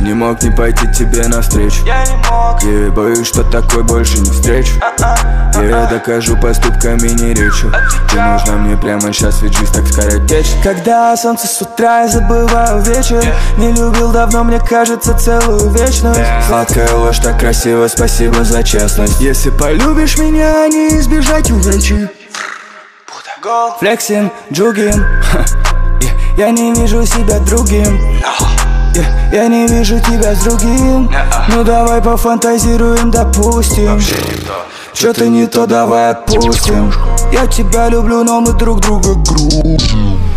Не мог не пойти тебе навстречу. Я не мог. Я боюсь, что такой больше не встречу. Я докажу поступками, не речью. Ты нужна мне прямо сейчас, ведь жизнь так скоротечна. Когда солнце с утра, я забываю вечер. Не любил давно, мне кажется, целую вечность. Сладкая ложь, так красиво, спасибо за честность. Если полюбишь меня, не избежать увечий. Флексин, джугин. Я не вижу себя другим. Я не вижу тебя с другим. Ну давай пофантазируем, допустим. Что-то не то, давай отпустим. Я тебя люблю, но мы друг друга грузим.